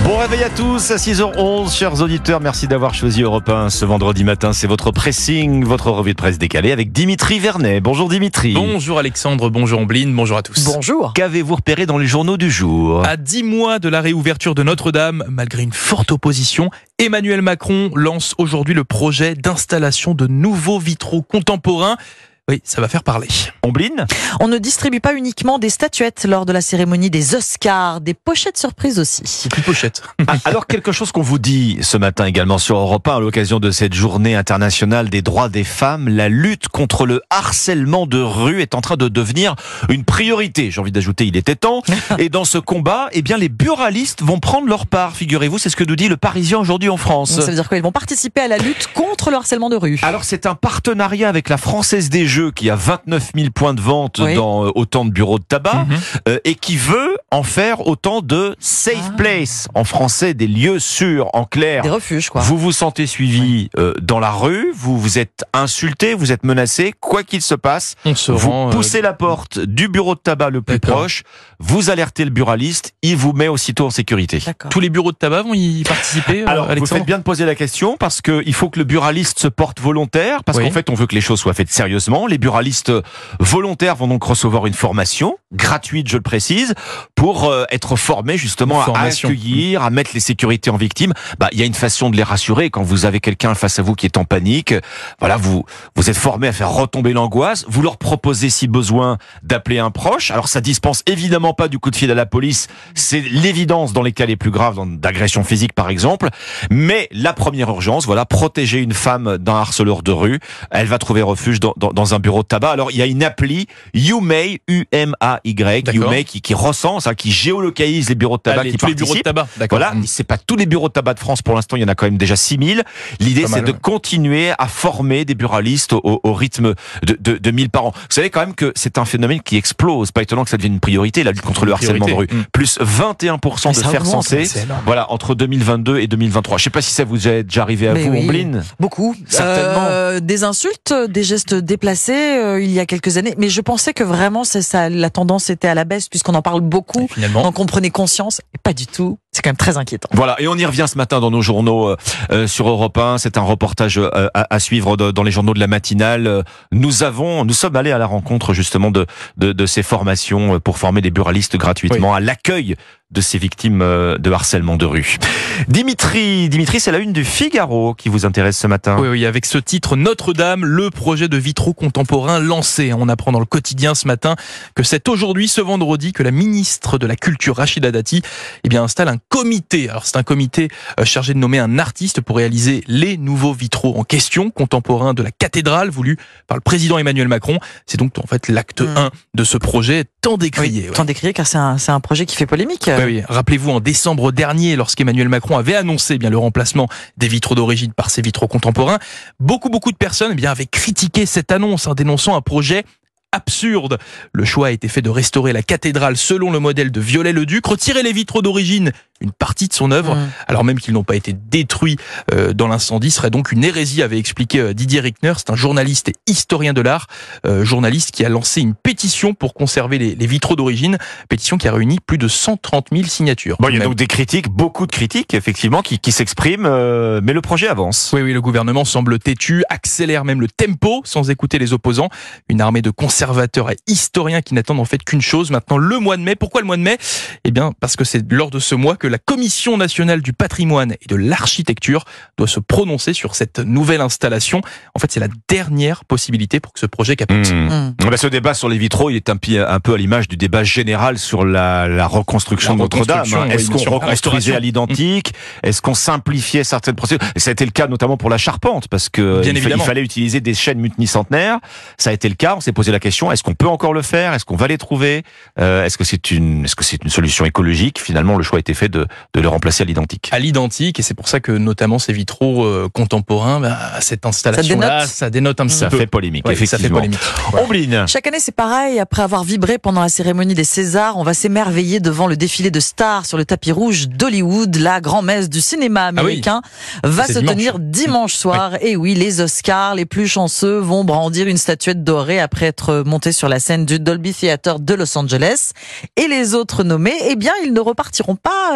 Bon réveil à tous, à 6h11, chers auditeurs, merci d'avoir choisi Europe 1 ce vendredi matin. C'est votre pressing, votre revue de presse décalée avec Dimitri Vernet. Bonjour Dimitri. Bonjour Alexandre, bonjour Ambline, bonjour à tous. Bonjour. Qu'avez-vous repéré dans les journaux du jour ? À 10 mois de la réouverture de Notre-Dame, malgré une forte opposition, Emmanuel Macron lance aujourd'hui le projet d'installation de nouveaux vitraux contemporains. Oui, ça va faire parler. Ombline ? On ne distribue pas uniquement des statuettes lors de la cérémonie des Oscars, des pochettes surprises aussi. C'est plus pochette. Alors quelque chose qu'on vous dit ce matin également sur Europe 1 à l'occasion de cette journée internationale des droits des femmes, la lutte contre le harcèlement de rue est en train de devenir une priorité. J'ai envie d'ajouter, il était temps. Et dans ce combat, eh bien les buralistes vont prendre leur part, figurez-vous, c'est ce que nous dit le Parisien aujourd'hui en France. Donc ça veut dire qu'ils vont participer à la lutte contre le harcèlement de rue. Alors c'est un partenariat avec la Française des Jeux qui a 29 000 points de vente dans autant de bureaux de tabac et qui veut en faire autant de safe place, en français des lieux sûrs, en clair. Des refuges quoi. Vous vous sentez suivi dans la rue, vous êtes insulté, vous êtes menacé, quoi qu'il se passe, vous poussez la porte du bureau de tabac le plus proche, vous alertez le buraliste, il vous met aussitôt en sécurité. Tous les bureaux de tabac vont y participer? Alors Alexandre, vous faites bien de poser la question parce qu'il faut que le buraliste se porte volontaire, parce qu'en fait on veut que les choses soient faites sérieusement. Les buralistes volontaires vont donc recevoir une formation gratuite, je le précise, pour être formés justement à accueillir, à mettre les sécurités en victime. Il y a une façon de les rassurer quand vous avez quelqu'un face à vous qui est en panique. Voilà, vous êtes formés à faire retomber l'angoisse. Vous leur proposez si besoin d'appeler un proche. Alors ça dispense évidemment pas du coup de fil à la police. C'est l'évidence dans les cas les plus graves d'agression physique par exemple. Mais la première urgence, voilà, protéger une femme d'un harceleur de rue. Elle va trouver refuge dans un bureau de tabac. Alors il y a une appli YouMay, U-M-A-Y, YouMay qui recense, qui géolocalise les bureaux de tabac qui participent. Les bureaux de tabac, voilà, c'est pas tous les bureaux de tabac de France pour l'instant, il y en a quand même déjà 6000. L'idée c'est de continuer à former des buralistes au rythme de 1000 par an. Vous savez quand même que c'est un phénomène qui explose. Pas étonnant que ça devienne une priorité, la lutte contre le harcèlement de rue. Plus 21% de faire censés, voilà, entre 2022 et 2023. Je sais pas si ça vous est déjà arrivé à vous, Ombline. Beaucoup. Certainement. Des insultes, des gestes déplacés il y a quelques années, mais je pensais que vraiment la tendance était à la baisse puisqu'on en parle beaucoup, donc on prenait conscience, et pas du tout. C'est quand même très inquiétant. Voilà, et on y revient ce matin dans nos journaux sur Europe 1. C'est un reportage à suivre dans les journaux de la matinale. Nous sommes allés à la rencontre justement de ces formations pour former des buralistes gratuitement à l'accueil de ces victimes de harcèlement de rue. Dimitri, c'est la une du Figaro qui vous intéresse ce matin. Oui, avec ce titre Notre-Dame, le projet de vitraux contemporains lancé. On apprend dans le quotidien ce matin que c'est aujourd'hui, ce vendredi, que la ministre de la Culture, Rachida Dati, installe un comité. Alors c'est un comité chargé de nommer un artiste pour réaliser les nouveaux vitraux en question, contemporains de la cathédrale, voulu par le président Emmanuel Macron. C'est donc en fait l'acte 1 de ce projet, tant décrié. Tant décrié car c'est un projet qui fait polémique. Oui. Rappelez-vous, en décembre dernier, lorsqu'Emmanuel Macron avait annoncé le remplacement des vitraux d'origine par ces vitraux contemporains, beaucoup de personnes avaient critiqué cette annonce, dénonçant un projet absurde. Le choix a été fait de restaurer la cathédrale selon le modèle de Viollet-le-Duc, retirer les vitraux d'origine, une partie de son œuvre, alors même qu'ils n'ont pas été détruits dans l'incendie, serait donc une hérésie, avait expliqué Didier Rickner. C'est un journaliste et historien de l'art, journaliste qui a lancé une pétition pour conserver les vitraux d'origine, pétition qui a réuni plus de 130 000 signatures. Il y a donc des critiques, beaucoup de critiques effectivement qui s'expriment, mais le projet avance. Oui, le gouvernement semble têtu, accélère même le tempo sans écouter les opposants. Une armée de conservateurs et historiens qui n'attendent en fait qu'une chose maintenant, le mois de mai. Pourquoi le mois de mai ? Parce que c'est lors de ce mois que la Commission nationale du patrimoine et de l'architecture doit se prononcer sur cette nouvelle installation. En fait, c'est la dernière possibilité pour que ce projet capote. Ce débat sur les vitraux, il est un peu à l'image du débat général sur la reconstruction de Notre-Dame. Est-ce qu'on reconstruisait à l'identique ? Est-ce qu'on simplifiait certaines procédures ? Et ça a été le cas notamment pour la charpente, parce que il fallait utiliser des chaînes multicentenaires. Ça a été le cas. On s'est posé la question, est-ce qu'on peut encore le faire ? Est-ce qu'on va les trouver ? Est-ce que c'est une solution écologique ? Finalement, le choix a été fait de le remplacer à l'identique. À l'identique, et c'est pour ça que notamment ces vitraux contemporains, cette installation-là, ça dénote un petit peu. Ça fait polémique, effectivement. Ombline. Chaque année, c'est pareil. Après avoir vibré pendant la cérémonie des Césars, on va s'émerveiller devant le défilé de stars sur le tapis rouge d'Hollywood. La grand-messe du cinéma américain va se tenir dimanche soir. Et oui, les Oscars, les plus chanceux, vont brandir une statuette dorée après être montés sur la scène du Dolby Theatre de Los Angeles. Et les autres nommés, ils ne repartiront pas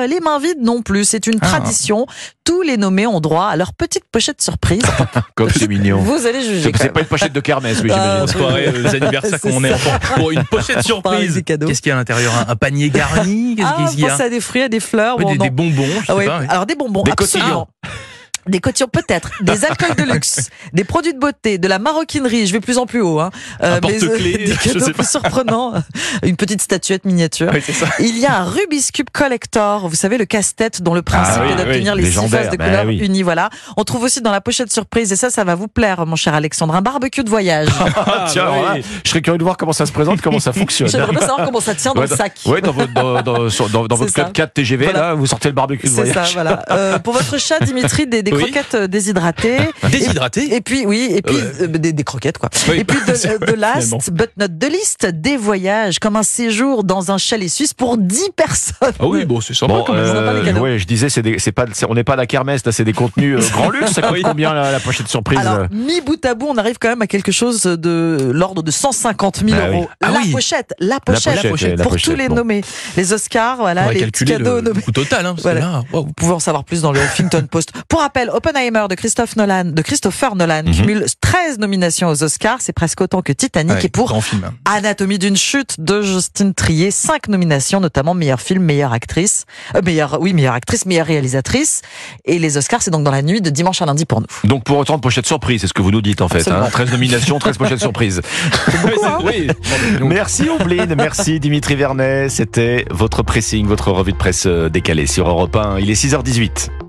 les mains vides non plus. C'est une tradition. Tous les nommés ont droit à leur petite pochette surprise. Comme c'est mignon. Vous allez juger. C'est pas une pochette de kermesse, oui, j'imagine. Soirée, les anniversaires quand on est enfant. Pour une pochette surprise. Qu'est-ce qu'il y a à l'intérieur? Un panier garni? Qu'est-ce qu'il y a? Pensez à des fruits, à des fleurs. Oui, des bonbons, je sais pas. Alors des bonbons, des absolument. Des cotillons peut-être, des alcools de luxe, des produits de beauté, de la maroquinerie, je vais plus en plus haut, un porte-clés, des cadeaux plus surprenants, une petite statuette miniature. Oui, c'est ça. Il y a un Rubik's Cube Collector, vous savez le casse-tête dont le principe est d'obtenir les 6 faces de couleurs unies, voilà. On trouve aussi dans la pochette surprise, et ça va vous plaire mon cher Alexandre, un barbecue de voyage. Tiens, voilà, je serais curieux de voir comment ça se présente, comment ça fonctionne. J'aimerais bien savoir comment ça tient dans le sac. Oui, dans votre club 4 TGV, voilà. Là, vous sortez le barbecue de voyage. C'est ça, voilà. Pour votre chat, Dimitri, des croquettes déshydratées. Déshydratées. Et puis, des croquettes, quoi. Oui. Et puis, de last, but not the least, des voyages, comme un séjour dans un chalet suisse pour 10 personnes. Ah oui, bon, c'est sympa quand même. Oui, je disais, on n'est pas à la kermesse, là, c'est des contenus grand luxe. Ça coûte combien la pochette surprise? Alors, mis bout à bout, on arrive quand même à quelque chose de l'ordre de 150 000 euros. La pochette, pour tous les nommés. Les Oscars, voilà, les petits cadeaux nommés. Coût total, voilà. Vous pouvez en savoir plus dans le Huffington Post. Pour rappel, Oppenheimer de Christopher Nolan cumule 13 nominations aux Oscars, c'est presque autant que Titanic, et pour Anatomie d'une chute de Justine Triet, 5 nominations, notamment meilleur film, meilleure actrice, meilleure actrice, meilleure réalisatrice, et les Oscars, c'est donc dans la nuit de dimanche à lundi pour nous. Donc pour autant de pochettes surprises, c'est ce que vous nous dites en fait, 13 nominations, 13 pochettes surprises. Oui. Merci Ombline, merci Dimitri Vernet, c'était votre pressing, votre revue de presse décalée sur Europe 1, il est 6h18.